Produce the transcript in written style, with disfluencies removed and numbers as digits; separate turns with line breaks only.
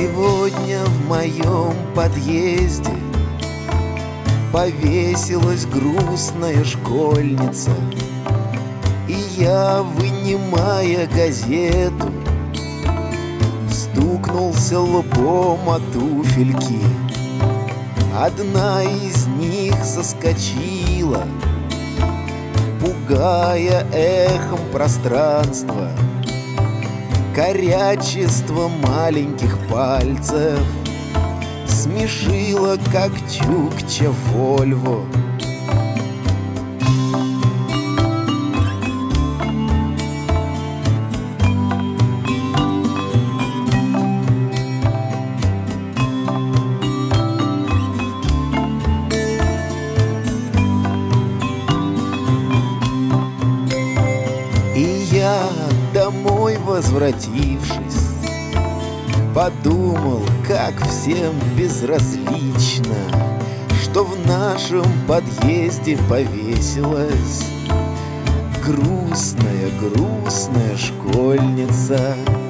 Сегодня в моем подъезде повесилась грустная школьница, и я, вынимая газету, стукнулся лбом о туфельки. Одна из них соскочила, пугая эхом пространство. Горячество маленьких пальцев смешило, как чукча Вольво. И я, домой возвратившись, подумал, как всем безразлично, что в нашем подъезде повесилась грустная школьница.